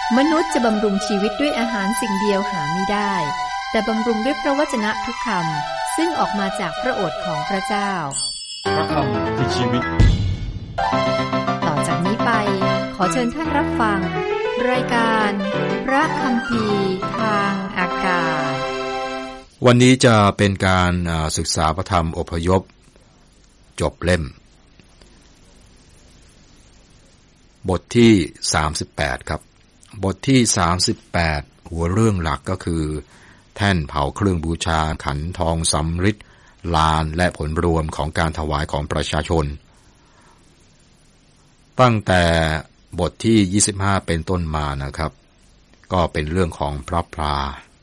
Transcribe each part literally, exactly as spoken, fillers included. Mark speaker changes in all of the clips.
Speaker 1: มนุษย์จะบำรุงชีวิตด้วยอาหารสิ่งเดียวหาไม่ได้แต่บำรุงด้วยพระวจนะทุกคำซึ่งออกมาจากพระโอษฐ์ของพระเจ้า
Speaker 2: พระคำคือชีวิต
Speaker 1: ต่อจากนี้ไปขอเชิญท่านรับฟังรายการพระคัมภีร์ทางอากาศ
Speaker 3: วันนี้จะเป็นการศึกษาพระธรรมอพยพจบเล่มบทที่สามสิบแปดครับบทที่สามสิบแปดหัวเรื่องหลักก็คือแท่นเผาเครื่องบูชาขันทองสำริดลานและผลรวมของการถวายของประชาชนตั้งแต่บทที่ยี่สิบห้าเป็นต้นมานะครับก็เป็นเรื่องของพระพลา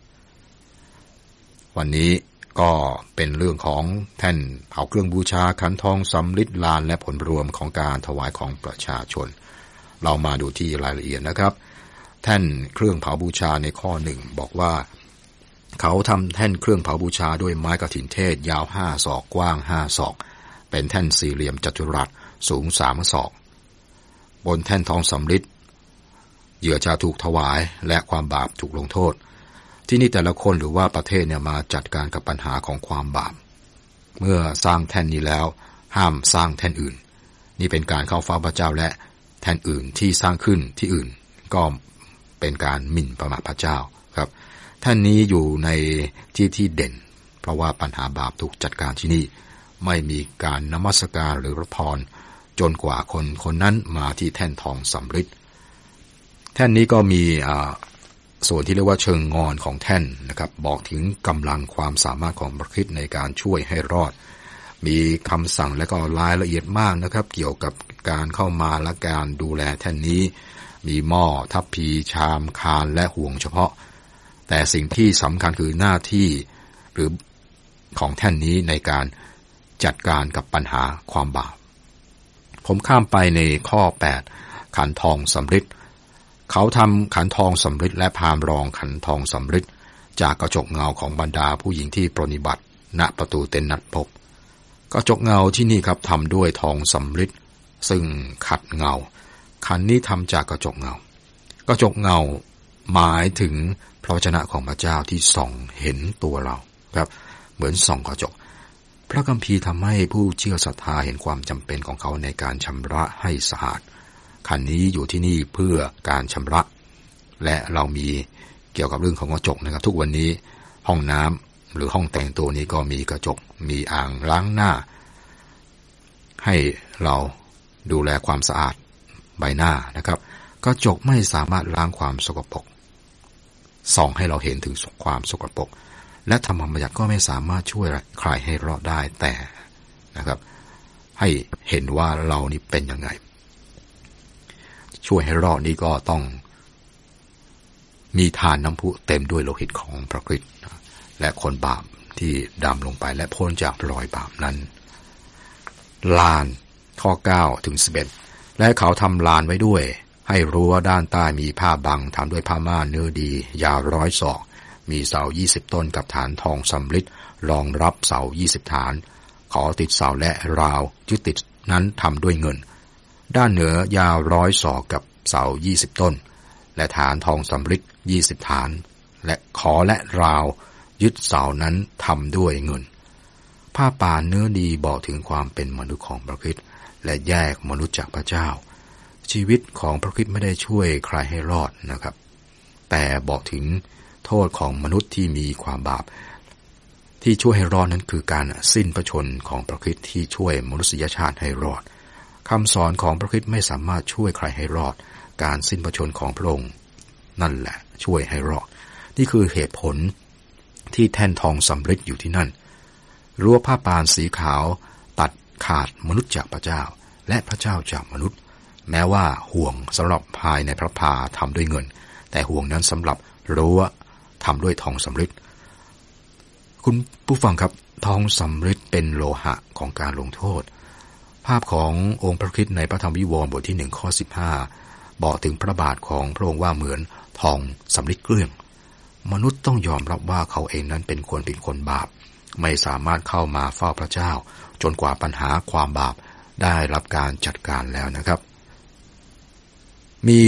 Speaker 3: วันนี้ก็เป็นเรื่องของแท่นเผาเครื่องบูชาขันทองสำริดลานและผลรวมของการถวายของประชาชนเรามาดูที่รายละเอียดนะครับแท่นเครื่องเผาบูชาในข้อหนึ่งบอกว่าเขาทำแท่นเครื่องเผาบูชาด้วยไม้กฐินเทศยาวห้าศอกกว้างห้าศอกเป็นแท่นสี่เหลี่ยมจัตุรัสสูงสามศอกบนแท่นทองสำริดเหยื่อจะถูกถวายและความบาปถูกลงโทษที่นี่แต่ละคนหรือว่าประเทศเนี่ยมาจัดการกับปัญหาของความบาปเมื่อสร้างแท่นนี้แล้วห้ามสร้างแท่นอื่นนี่เป็นการเข้าเฝ้าพระเจ้าและแท่นอื่นที่สร้างขึ้นที่อื่นก็เป็นการหมิ่นประมาทพระเจ้าครับแท่นนี้อยู่ในที่ที่เด่นเพราะว่าปัญหาบาปถูกจัดการที่นี่ไม่มีการนมัสการหรือรับพรจนกว่าคนคนนั้นมาที่แท่นทองสำริดแท่นนี้ก็มีส่วนที่เรียกว่าเชิงงอนของแท่นนะครับบอกถึงกำลังความสามารถของพระคริสต์ในการช่วยให้รอดมีคำสั่งและก็รายละเอียดมากนะครับเกี่ยวกับการเข้ามาและการดูแลแท่นนี้มีหม้อทัพพีชามคานและห่วงเฉพาะแต่สิ่งที่สำคัญคือหน้าที่หรือของแท่นนี้ในการจัดการกับปัญหาความบาปผมข้ามไปในข้อแปดขันทองสำริดเขาทำขันทองสำริดและพามรองขันทองสำริดจากกระจกเงาของบรรดาผู้หญิงที่ปรนนิบัติณประตูเต็นท์นัดพบกระจกเงาที่นี่ครับทำด้วยทองสำริดซึ่งขัดเงาขันนี้ทำจากกระจกเงากระจกเงาหมายถึงพระวจนะของพระเจ้าที่ส่องเห็นตัวเราครับเหมือนส่องกระจกพระคัมภีร์ทำให้ผู้เชื่อศรัทธาเห็นความจำเป็นของเขาในการชำระให้สะอาดขันนี้อยู่ที่นี่เพื่อการชำระและเรามีเกี่ยวกับเรื่องของกระจกนะครับทุกวันนี้ห้องน้ำหรือห้องแต่งตัวนี้ก็มีกระจกมีอ่างล้างหน้าให้เราดูแลความสะอาดใบหน้านะครับกระจกไม่สามารถล้างความสกปรกส่องให้เราเห็นถึงความสกปรกและธรรมบัญญัติก็ไม่สามารถช่วยใครให้รอดได้แต่นะครับให้เห็นว่าเรานี่เป็นยังไงช่วยให้รอดนี้ก็ต้องมีทานน้ำพุเต็มด้วยโลหิตของพระคริสต์และคนบาปที่ดำลงไปและพ้นจากรอยบาปนั้นลานข้อเก้าถึงสิบเอ็ดและเขาทำลานไว้ด้วยให้รั้วด้านใต้มีผ้าบังทำด้วยผ้าม่านเนื้อดียาวร้อยศอกมีเสายี่สิบต้นกับฐานทองสำริดรองรับเสายี่สิบฐานขอติดเสาและราวยึดติดนั้นทำด้วยเงินด้านเหนือยาวร้อยศอกกับเสายี่สิบต้นและฐานทองสำริดยี่สิบฐานและขอและราวยึดเสานั้นทำด้วยเงินผ้าป่านเนื้อดีบอกถึงความเป็นมนุษย์ของพระคริสต์และแยกมนุษย์จากพระเจ้าชีวิตของพระคริสต์ไม่ได้ช่วยใครให้รอดนะครับแต่บอกถึงโทษของมนุษย์ที่มีความบาปที่ช่วยให้รอดนั้นคือการสิ้นพระชนของพระคริสต์ที่ช่วยมนุษยชาติให้รอดคำสอนของพระคริสต์ไม่สามารถช่วยใครให้รอดการสิ้นพระชนของพระองค์นั่นแหละช่วยให้รอดนี่คือเหตุผลที่แท่นทองสำริดอยู่ที่นั่นรั้วผ้าปานสีขาวตัดขาดมนุษย์จากพระเจ้าและพระเจ้าจากมนุษย์แม้ว่าห่วงสำหรับภายในพระพาทำด้วยเงินแต่ห่วงนั้นสำหรับรั้วทำด้วยทองสำริดคุณผู้ฟังครับทองสำริดเป็นโลหะของการลงโทษภาพขององค์พระคริสต์ในพระธรรมวิวรณ์บทที่หนึ่งข้อสิบห้าบอกถึงพระบาทของพระองค์ว่าเหมือนทองสำริดเกลี้ยงมนุษย์ต้องยอมรับว่าเขาเองนั้นเป็นคนเป็นคนบาปไม่สามารถเข้ามาเฝ้าพระเจ้าจนกว่าปัญหาความบาปได้รับการจัดการแล้วนะครับมี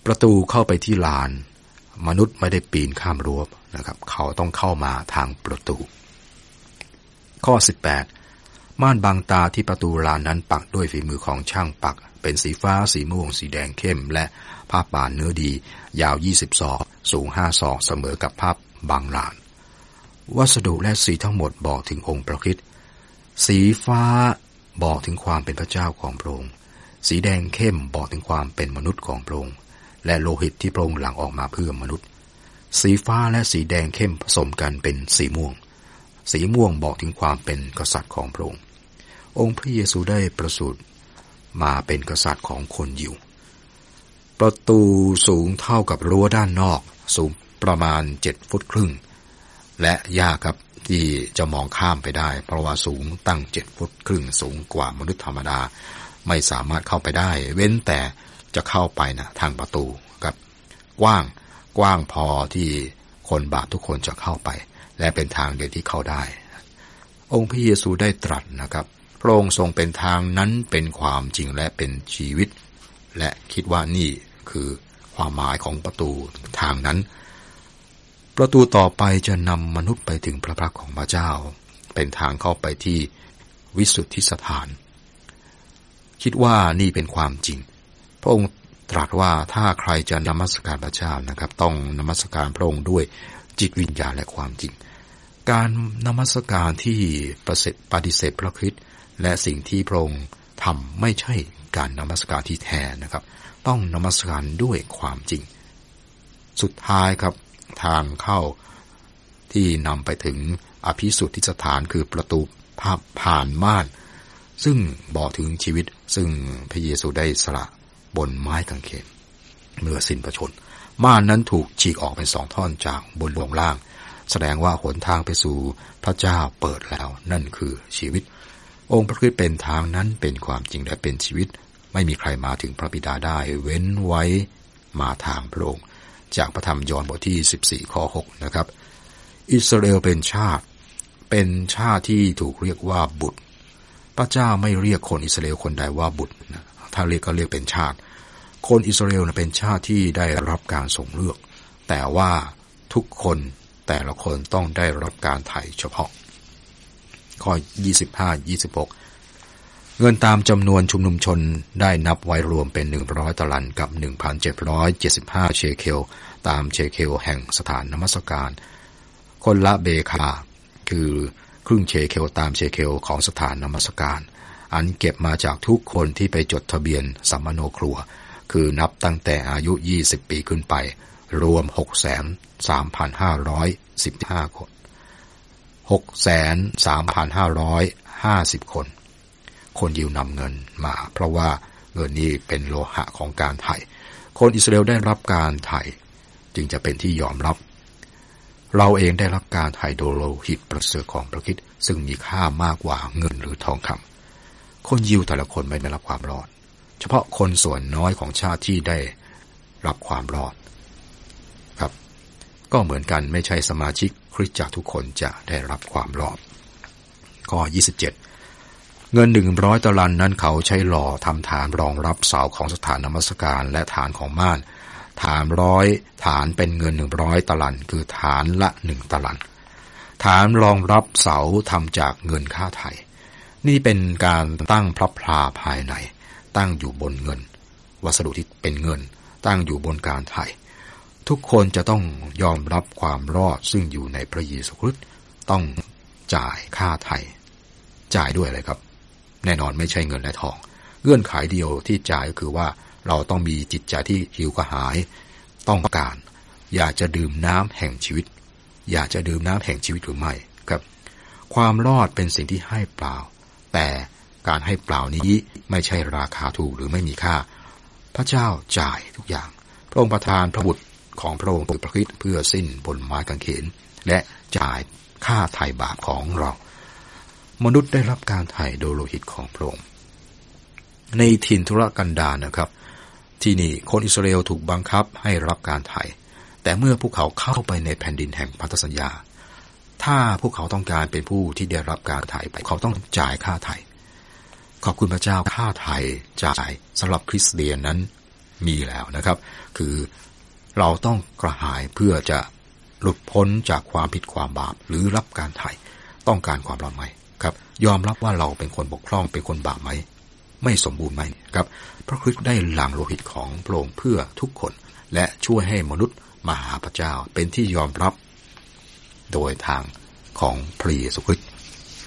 Speaker 3: ประตูเข้าไปที่ลานมนุษย์ไม่ได้ปีนข้ามรั้วนะครับเขาต้องเข้ามาทางประตูข้อสิบแปดม่านบังตาที่ประตูลานนั้นปักด้วยฝีมือของช่างปักเป็นสีฟ้าสีม่วงสีแดงเข้มและผ้าป่านเนื้อดียาวยี่สิบศอกสูงห้าศอกเสมอกับผ้าบางลานวัสดุและสีทั้งหมดบอกถึงองค์พระคริสต์สีฟ้าบอกถึงความเป็นพระเจ้าของพระองค์สีแดงเข้มบอกถึงความเป็นมนุษย์ของพระองค์และโลหิตที่พระองค์หลั่งออกมาเพื่อมนุษย์สีฟ้าและสีแดงเข้มผสมกันเป็นสีม่วงสีม่วงบอกถึงความเป็นกษัตริย์ของพระองค์องค์พระเยซูได้ประสูติมาเป็นกษัตริย์ของคนยิวประตูสูงเท่ากับรั้วด้านนอกสูงประมาณเจ็ดฟุตครึ่งและยากครับที่จะมองข้ามไปได้เพราะว่าสูงตั้งเจ็ดฟุตครึ่งสูงกว่ามนุษย์ธรรมดาไม่สามารถเข้าไปได้เว้นแต่จะเข้าไปนะทางประตูครับกว้างกว้างพอที่คนบาปทุกคนจะเข้าไปและเป็นทางเดียวที่เข้าได้องค์พระเยซูได้ตรัสนะครับพระองค์ทรงเป็นทางนั้นเป็นความจริงและเป็นชีวิตและคิดว่านี่คือความหมายของประตูทางนั้นประตูต่อไปจะนำมนุษย์ไปถึงพระพักของพระเจ้าเป็นทางเข้าไปที่วิสุทธิสถานคิดว่านี่เป็นความจริงพระองค์ตรัสว่าถ้าใครจะนมัสการพระเจ้านะครับต้องนมัสการพระองค์ด้วยจิตวิญญาณและความจริงการนมัสการที่ปฏิเสธพระคริสต์และสิ่งที่พระองค์ทำไม่ใช่การนมัสการที่แท้นะครับต้องนมัสการด้วยความจริงสุดท้ายครับทางเข้าที่นำไปถึงอภิสุทธิสถานคือประตูผ่านม่านซึ่งบอกถึงชีวิตซึ่งพระเยซูได้สละบนไม้กางเขนเมื่อสิ้นพระชนม์ม่านนั้นถูกฉีกออกเป็นสองท่อนจากบนลงล่างแสดงว่าหนทางไปสู่พระเจ้าเปิดแล้วนั่นคือชีวิตองค์พระคริสต์เป็นทางนั้นเป็นความจริงและเป็นชีวิตไม่มีใครมาถึงพระบิดาได้เว้นไว้มาทางพระองค์จากพระธรรมยอห์นบทที่สิบสี่ข้อหกนะครับอิสราเอลเป็นชาติเป็นชาติที่ถูกเรียกว่าบุตรพระเจ้าไม่เรียกคนอิสราเอลคนใดว่าบุตรถ้าเรียกก็เรียกเป็นชาติคนอิสราเอลเป็นชาติที่ได้รับการทรงเลือกแต่ว่าทุกคนแต่ละคนต้องได้รับการไถ่เฉพาะข้อยี่สิบห้า ยี่สิบหกเงินตามจำนวนชุมนุมชนได้นับไว้รวมเป็นหนึ่งร้อยตะลันกับ หนึ่งพันเจ็ดร้อยเจ็ดสิบห้า เชเคลตามเชเคลแห่งสถานนมัสการคนละเบคาคือครึ่งเชเคลตามเชเคลของสถานนมัสการอันเก็บมาจากทุกคนที่ไปจดทะเบียนสัมมโนครัวคือนับตั้งแต่อายุยี่สิบปีขึ้นไปรวม หกแสนสามพันห้าร้อยสิบห้า คน หกแสนสามพันห้าร้อยห้าสิบ คนคนยิวนำเงินมาเพราะว่าเงินนี้เป็นโลหะของการไถ่คนอิสราเอลได้รับการไถ่จึงจะเป็นที่ยอมรับเราเองได้รับการไถ่โดยโลหิตประเสริฐของพระคริสต์ซึ่งมีค่ามากกว่าเงินหรือทองคำคนยิวแต่ละคนไม่ได้รับความรอดเฉพาะคนส่วนน้อยของชาติที่ได้รับความรอดครับก็เหมือนกันไม่ใช่สมาชิกคริสตจักรทุกคนจะได้รับความรอดข้อยี่สิบเจ็ดเงินหนึ่งร้อยตะลันนั้นเขาใช้หล่อทำฐานรองรับเสาของสถานนมัสการและฐานของม่านฐานร้อยฐานเป็นเงินหนึ่งร้อยตะลันคือฐานละหนึ่งตะลันฐานรองรับเสาทำจากเงินค่าไถ่นี่เป็นการตั้งพระพลาภายในตั้งอยู่บนเงินวัสดุที่เป็นเงินตั้งอยู่บนการไถ่ทุกคนจะต้องยอมรับความรอดซึ่งอยู่ในพระเยซูคริสต์ต้องจ่ายค่าไถ่จ่ายด้วยอะไรครับแน่นอนไม่ใช่เงินและทองเงื่อนไขเดียวที่จ่ายก็คือว่าเราต้องมีจิตใจที่หิวกระหายต้องการอยากจะดื่มน้ำแห่งชีวิตอยากจะดื่มน้ำแห่งชีวิตหรือไม่ครับความรอดเป็นสิ่งที่ให้เปล่าแต่การให้เปล่านี้ไม่ใช่ราคาถูกหรือไม่มีค่าพระเจ้าจ่ายทุกอย่างพระองค์ประทานพระบุตรของพระองค์คือพระคริสต์เพื่อสิ้นบนไม้กางเขนและจ่ายค่าไถ่บาปของเรามนุษย์ได้รับการไถ่โดยโลหิตของพระองค์ในถิ่นทุรกันดารนะครับที่นี่คนอิสราเอลถูกบังคับให้รับการไถ่แต่เมื่อพวกเขาเข้าไปในแผ่นดินแห่งพันธสัญญาถ้าพวกเขาต้องการเป็นผู้ที่ได้รับการไถ่เขาต้องจ่ายค่าไถ่ขอบคุณพระเจ้าค่าไถ่จ่ายสำหรับคริสเตียนนั้นมีแล้วนะครับคือเราต้องกระหายเพื่อจะหลุดพ้นจากความผิดความบาปหรือรับการไถ่ต้องการความรอดไหมครับยอมรับว่าเราเป็นคนบกพร่องเป็นคนบาปไหมไม่สมบูรณ์ไหมครับพระคริสต์ได้หลั่งโลหิตของพระองค์เพื่อทุกคนและช่วยให้มนุษย์มาหาพระเจ้าเป็นที่ยอมรับโดยทางของพระเยซูคริสต์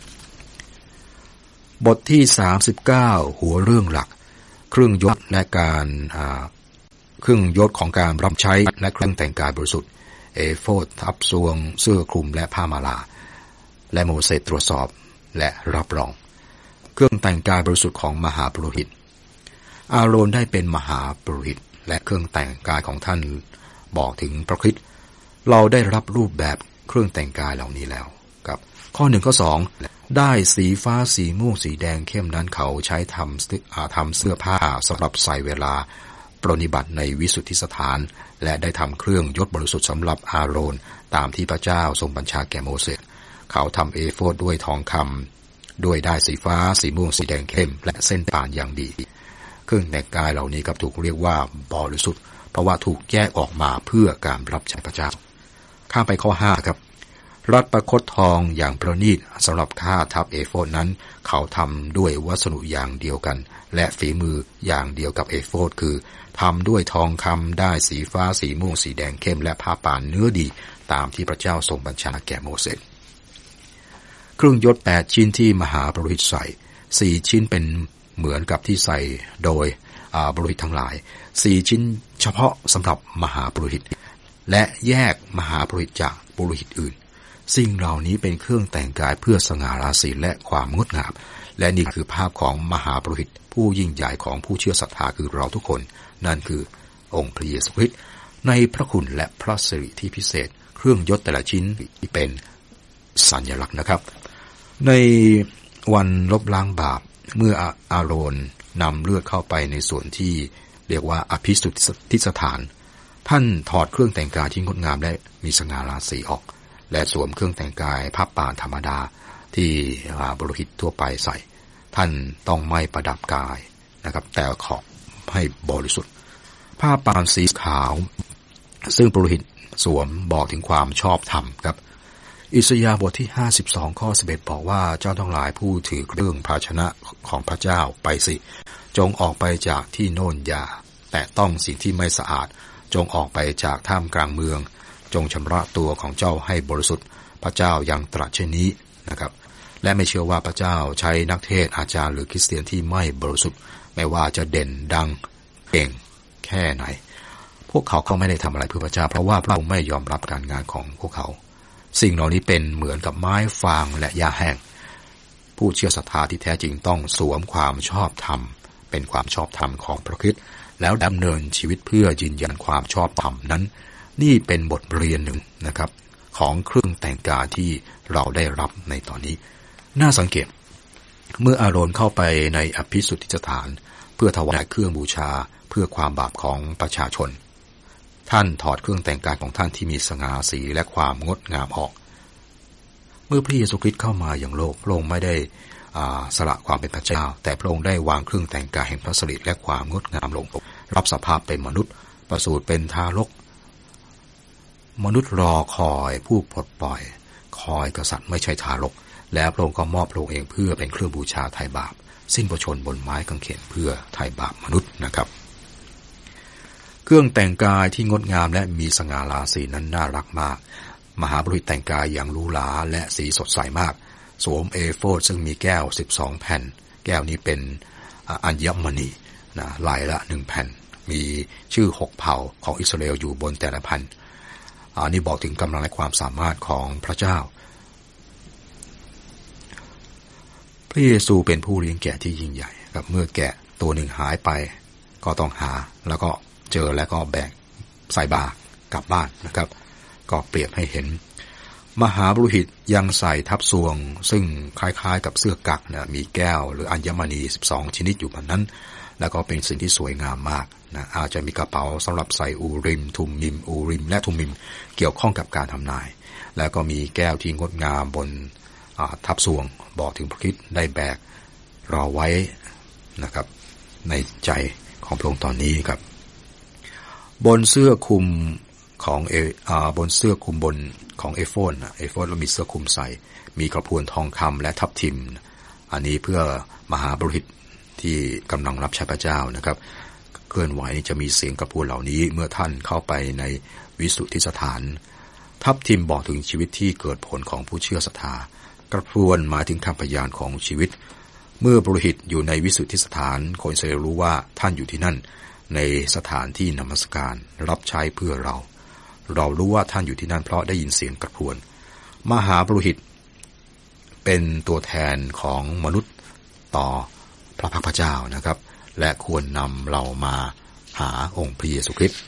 Speaker 3: บทที่สามสิบเก้าหัวเรื่องหลักเครื่องยศและการเครื่องยศของการรับใช้และเครื่องแต่งกายบริสุทธิ์เอโฟดทับทรวงเสื้อคลุมและผ้ามาลาและโมเสสตรวจสอบและรับรองเครื่องแต่งกายบริสุทธิ์ของมหาปุโรหิตอาโรนได้เป็นมหาปุโรหิตและเครื่องแต่งกายของท่านบอกถึงพระคริสต์เราได้รับรูปแบบเครื่องแต่งกายเหล่านี้แล้วครับข้อหนึ่งข้อสองได้สีฟ้าสีม่วงสีแดงเข้มนั้นเขาใช้ทำทำเสื้อผ้าสำหรับใส่เวลาปรนนิบัติในวิสุทธิสถานและได้ทำเครื่องยศบริสุทธิ์สำหรับอาโรนตามที่พระเจ้าทรงบัญชาแก่โมเสสเขาทำเอโฟดด้วยทองคำด้วยด้ายสีฟ้าสีม่วงสีแดงเข้มและเส้นป่านอย่างดีเครื่องแต่งกายเหล่านี้ครับถูกเรียกว่าบริสุทธิ์เพราะว่าถูกแยกออกมาเพื่อการรับใช้พระเจ้าข้ามไปข้อห้าครับรัดประคตทองอย่างประณีตสำหรับค่าทับเอโฟดนั้นเขาทำด้วยวัสดุอย่างเดียวกันและฝีมืออย่างเดียวกับเอโฟดคือทำด้วยทองคำได้สีฟ้าสีม่วงสีแดงเข้มและผ้าป่านเนื้อดีตามที่พระเจ้าทรงบัญชาแก่โมเสสเครื่องยศแปดชิ้นที่มหาปุโรหิตใส่สี่ชิ้นเป็นเหมือนกับที่ใส่โดยปุโรหิตทั้งหลายสี่ชิ้นเฉพาะสำหรับมหาปุโรหิตและแยกมหาปุโรหิตจากปุโรหิตอื่นสิ่งเหล่านี้เป็นเครื่องแต่งกายเพื่อสง่าราศีและความงดงามและนี่คือภาพของมหาปุโรหิตผู้ยิ่งใหญ่ของผู้เชื่อศรัทธาคือเราทุกคนนั่นคือองค์พระเยซูคริสต์ในพระคุณและพระสิริที่พิเศษเครื่องยศแต่ละชิ้นเป็นสัญลักษณ์นะครับในวันลบล้างบาปเมื่ออาโรนนำเลือดเข้าไปในส่วนที่เรียกว่าอภิสุทธิสถานท่านถอดเครื่องแต่งกายที่งดงามและมีสง่าราศีออกและสวมเครื่องแต่งกายผ้าป่านธรรมดาที่ปุโรหิตทั่วไปใส่ท่านต้องไม่ประดับกายนะครับแต่ขอให้บริสุทธิ์ผ้าป่านสีขาวซึ่งปุโรหิตสวมบอกถึงความชอบธรรมครับอิสยาห์บทที่ห้าสิบสองข้อสิบเอ็ดบอกว่าเจ้าทั้งหลายผู้ถือเครื่องภาชนะของพระเจ้าไปสิจงออกไปจากที่โน่นอย่าแต่ต้องสิ่งที่ไม่สะอาดจงออกไปจากท่ามกลางเมืองจงชำระตัวของเจ้าให้บริสุทธิ์พระเจ้ายังตรัสเช่นนี้นะครับและไม่เชื่อว่าพระเจ้าใช้นักเทศอาจารย์หรือคริสเตียนที่ไม่บริสุทธิ์ไม่ว่าจะเด่นดังเก่งแค่ไหนพวกเขาก็ไม่ได้ทำอะไรเพื่อพระเจ้าเพราะว่าพระองค์ไม่ยอมรับการงานของพวกเขาสิ่งเหล่านี้เป็นเหมือนกับไม้ฟางและหญ้าแห้งผู้เชื่อศรัทธาที่แท้จริงต้องสวมความชอบธรรมเป็นความชอบธรรมของพระคริสต์แล้วดำเนินชีวิตเพื่อยืนยันความชอบธรรมนั้นนี่เป็นบทเรียนหนึ่งนะครับของเครื่องแต่งกายที่เราได้รับในตอนนี้น่าสังเกตเมื่ออาโรนเข้าไปในอภิสุทธิสถานเพื่อถวายเครื่องบูชาเพื่อความบาปของประชาชนท่านถอดเครื่องแต่งกายของท่านที่มีสง่าสีและความงดงามออกเมื่อพระเยซูคริสต์เข้ามาอย่างโลกพระองค์ไม่ได้สละความเป็นพระเจ้าแต่พระองค์ได้วางเครื่องแต่งกายแห่งพระสิริและความงดงามลงรับสภาพเป็นมนุษย์ประสูติเป็นทารกมนุษย์รอคอยผู้ปลดปล่อยคอยกษัตริย์ไม่ใช่ทารกแล้วพระองค์ก็มอบพระองค์เองเพื่อเป็นเครื่องบูชาไถ่บาปสิ้นพระชนม์บนไม้กางเขนเพื่อไถ่บาปมนุษย์นะครับเครื่องแต่งกายที่งดงามและมีสง่าราศีนั้นน่ารักมากมหาปุโรหิตแต่งกายอย่างหรูหราและสีสดใสมากสวมเอโฟดซึ่งมีแก้วสิบสองแผ่นแก้วนี้เป็นอัญมณีนะลายละหนึ่งแผ่นมีชื่อหกเผ่าของอิสราเอลอยู่บนแต่ละแผ่นอันนี้บอกถึงกำลังและความสามารถของพระเจ้าพระเยซูเป็นผู้เลี้ยงแกะที่ยิ่งใหญ่ครับเมื่อแกะตัวหนึ่งหายไปก็ต้องหาแล้วก็เจอแล้วก็แบกใส่บาตรกลับบ้านนะครับก็เปรียบให้เห็นมหาปุโรหิตยังใส่ทับทรวงซึ่งคล้ายๆกับเสื้อกั๊กนะมีแก้วหรืออัญมณีสิบสองชนิดอยู่บนนั้นแล้วก็เป็นสิ่งที่สวยงามมากนะอาจจะมีกระเป๋าสำหรับใส่อูริมทุมมิมอูริมและทุมมิมเกี่ยวข้องกับการทำนายแล้วก็มีแก้วที่งดงามบนทับทรวงบอกถึงพระคริสต์ได้แบกรอไว้นะครับในใจของพระองค์ตอนนี้ครับบนเสื้อคลุมของเออ่าบนเสื้อคลุมบนของเอโฟนเอโฟนเรามีเสื้อคลุมใส่มีกระพวนทองคำและทับทิมอันนี้เพื่อมหาบุรุษที่กำลังรับใช้พระเจ้านะครับเคลื่อนไหวจะมีเสียงกระพวนเหล่านี้เมื่อท่านเข้าไปในวิสุทธิสถานทับทิมบอกถึงชีวิตที่เกิดผลของผู้เชื่อศรัทธากระพวนหมายถึงคำพยานของชีวิตเมื่อปุโรหิตอยู่ในวิสุทธิสถานคนอิสราเอลรู้ว่าท่านอยู่ที่นั่นในสถานที่นมัสการรับใช้เพื่อเราเรารู้ว่าท่านอยู่ที่นั่นเพราะได้ยินเสียงกระพวนมหาปุโรหิตเป็นตัวแทนของมนุษย์ต่อพระพักพระเจ้านะครับและควรนำเรามาหาองค์พระเยซูคริสต์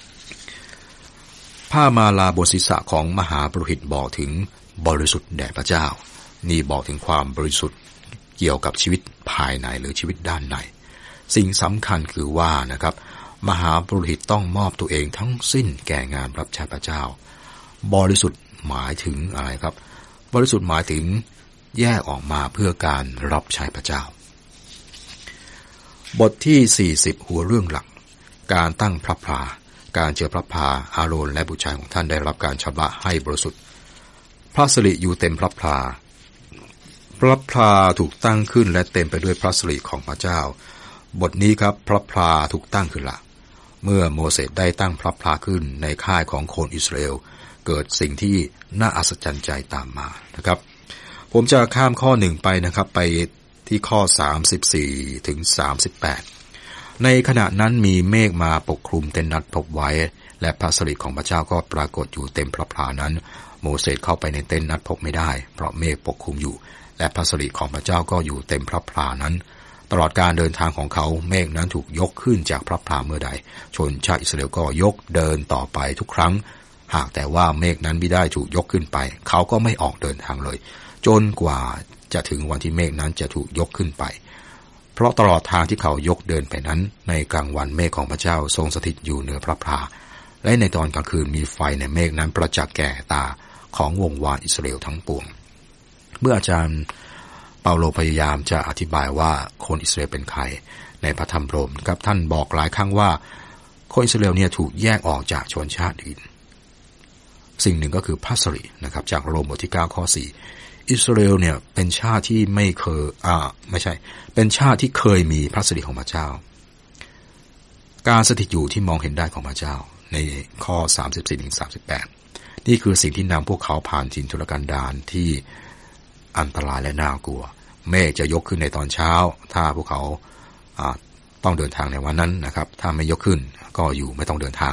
Speaker 3: ผ้ามาลาบนศีรษะของมหาปุโรหิตบอกถึงบริสุทธิ์แด่พระเจ้านี่บอกถึงความบริสุทธิ์เกี่ยวกับชีวิตภายในหรือชีวิตด้านในสิ่งสำคัญคือว่านะครับมหาปุโรหิตต้องมอบตัวเองทั้งสิ้นแก่งานรับใช้พระเจ้าบริสุทธิ์หมายถึงอะไรครับบริสุทธิ์หมายถึงแยกออกมาเพื่อการรับใช้พระเจ้าบทที่สี่สิบหัวเรื่องหลักการตั้งพระพลาการเจิมพระพลาอาโรนและบุตรชายของท่านได้รับการชำระให้บริสุทธิ์พระสิริอยู่เต็มพระพลาพระพลาถูกตั้งขึ้นและเต็มไปด้วยพระสิริของพระเจ้าบทนี้ครับพระพลาถูกตั้งขึ้นละเมื่อโมเสสได้ตั้งพระพลาขึ้นในค่ายของคนอิสราเอลเกิดสิ่งที่น่าอัศจรรย์ใจตามมานะครับผมจะข้ามข้อหนึ่งไปนะครับไปที่ข้อสามสิบสี่ถึงสามสิบแปดในขณะนั้นมีเมฆมาปกคลุมเต็นท์นัดพบไว้และพระสิริของพระเจ้าก็ปรากฏอยู่เต็มพระพลานั้นโมเสสเข้าไปในเต็นท์นัดพบไม่ได้เพราะเมฆปกคลุมอยู่และพระสิริของพระเจ้าก็อยู่เต็มพระพลานั้นตลอดการเดินทางของเขาเมฆนั้นถูกยกขึ้นจากพระพลาเมื่อใดชนชาติอิสราเอลก็ยกเดินต่อไปทุกครั้งหากแต่ว่าเมฆนั้นไม่ได้ถูกยกขึ้นไปเขาก็ไม่ออกเดินทางเลยจนกว่าจะถึงวันที่เมฆนั้นจะถูกยกขึ้นไปเพราะตลอดทางที่เขายกเดินไปนั้นในกลางวันเมฆของพระเจ้าทรงสถิตอยู่เหนือพระพลาและในตอนกลางคืนมีไฟในเมฆนั้นประจักษ์แก่ตาของวงวานอิสราเอลทั้งปวงเมื่ออาจารย์เปาโลพยายามจะอธิบายว่าคนอิสราเอลเป็นใครในพระธรรมโรมครับท่านบอกหลายครั้งว่าคนอิสราเอลเนี่ยถูกแยกออกจากชนชาติอื่นสิ่งหนึ่งก็คือพระสิรินะครับจากโรมบทที่เก้าข้อสี่อิสราเอลเนี่ยเป็นชาติที่ไม่เคยอ่าไม่ใช่เป็นชาติที่เคยมีพระสิริของพระเจ้าการสถิตอยู่ที่มองเห็นได้ของพระเจ้าในข้อสามสิบสี่ถึงสามสิบแปดนี่คือสิ่งที่นำพวกเขาผ่านถิ่นทุรกันดารที่อันตรายและน่ากลัวเมฆจะยกขึ้นในตอนเช้าถ้าพวกเขาต้องเดินทางในวันนั้นนะครับถ้าไม่ยกขึ้นก็อยู่ไม่ต้องเดินทาง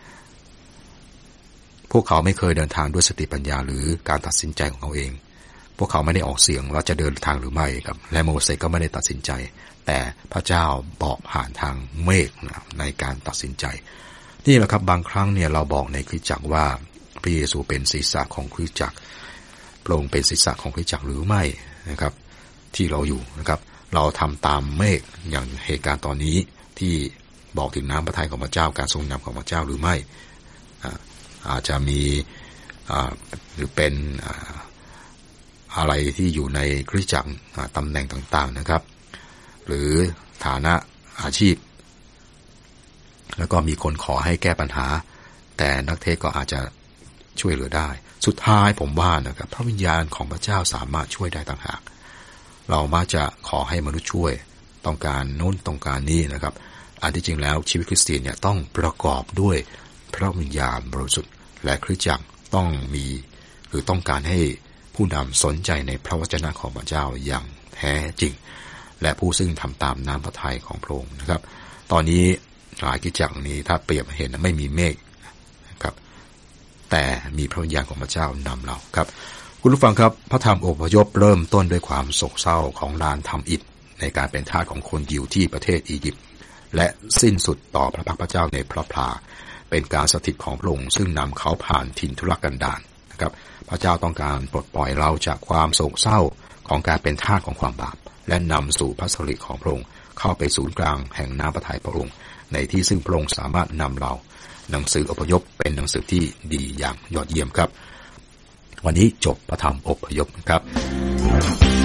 Speaker 3: พวกเขาไม่เคยเดินทางด้วยสติปัญญาหรือการตัดสินใจของเขาเองพวกเขาไม่ได้ออกเสียงว่าจะเดินทางหรือไม่ครับและโมเสสก็ไม่ได้ตัดสินใจแต่พระเจ้าบอกผ่านทางเมฆในการตัดสินใจนี่แหละครับบางครั้งเนี่ยเราบอกในคริสตจักรว่าพระเยซูเป็นศีรษะของคริสตจักรพระองค์เป็นศีรษะของคริสตจักรหรือไม่นะครับที่เราอยู่นะครับเราทำตามเมฆอย่างเหตุการณ์ตอนนี้ที่บอกถึงน้ำพระทัยของพระเจ้าการทรงนำของพระเจ้าหรือไม่อาจจะมีหรือเป็นอะไรที่อยู่ในคริสตจักรตำแหน่งต่างๆนะครับหรือฐานะอาชีพแล้วก็มีคนขอให้แก้ปัญหาแต่นักเทศก็อาจจะช่วยเหลือได้สุดท้ายผมว่านะครับพระวิญญาณของพระเจ้าสามารถช่วยได้ต่างหากเรามักจะขอให้มนุษย์ช่วยต้องการโน้นต้องการนี้นะครับอันที่จริงแล้วชีวิตคริสเตียนเนี่ยต้องประกอบด้วยพระวิญญาณบริสุทธิ์และคริสตจักรต้องมีหรือต้องการให้ผู้นำสนใจในพระวจนะของพระเจ้าอย่างแท้จริงและผู้ซึ่งทำตามน้ำพระทัยของพระองค์นะครับตอนนี้หลายคริสตจักรนี้ถ้าเปรียบเห็นไม่มีเมฆครับแต่มีพระวิญญาณของพระเจ้านำเราครับคุณผู้ฟังครับพระธรรมอพยพเริ่มต้นด้วยความโศกเศร้าของลานทำอิฐในการเป็นทาสของคนยิวที่ประเทศอียิปต์และสิ้นสุดต่อพระพักพระเจ้าในพระพลาเป็นการสถิตของพระองค์ซึ่งนำเขาผ่านถิ่นทุรกันดารนะครับพระเจ้าต้องการปลดปล่อยเราจากความโศกเศร้าของการเป็นทาสของความบาปและนำสู่พระสิริของพระองค์เข้าไปศูนย์กลางแห่งน้ำพระทัยพระองค์ในที่ซึ่งพระองค์สามารถนำเราหนังสืออพยพเป็นหนังสือที่ดีอย่างยอดเยี่ยมครับวันนี้จบพระธรรมอพยพครับ